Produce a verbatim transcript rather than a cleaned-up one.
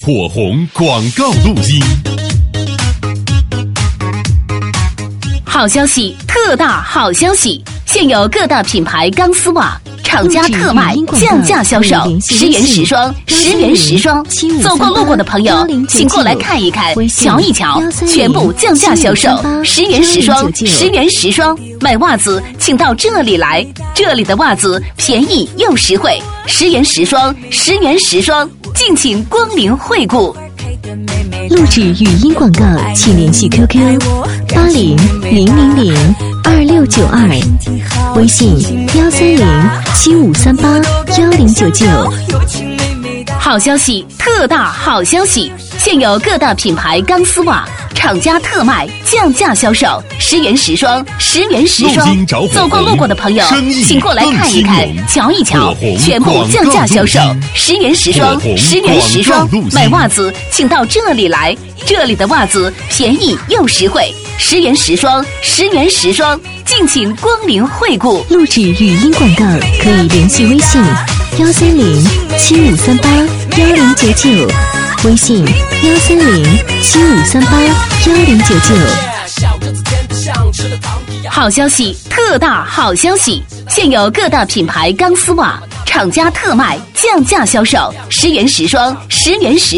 火红广告录音。 好消息，特大好消息！现有各大品牌钢丝袜厂家特卖，降价销售，十元十双，十元十双。走过路过的朋友，请过来看一看，瞧一瞧，全部降价销售，十元十双，十元十双。买袜子请到这里来，这里的袜子便宜又实惠，十元十双，十元十双，敬请光临惠顾。 录制语音广告，请联系 Q Q 八零零零零二六九二，微信幺三零七五三八幺零九九。 好消息，特大好消息！现有各大品牌钢丝袜厂家特卖，降价销售，十元十双，十元十双。走过路过的朋友，请过来看一看，瞧一瞧，全部降价销售，十元十双，十元十双。买袜子请到这里来，这里的袜子便宜又实惠，十元十双，十元十双，敬请光临惠顾。 录制语音广告可以联系微信幺三零七五三八幺零九九，微信幺三零七五三八幺零九九。 好消息，特大好消息！现有各大品牌钢丝袜厂家特卖，降价销售，十元十双，十元十。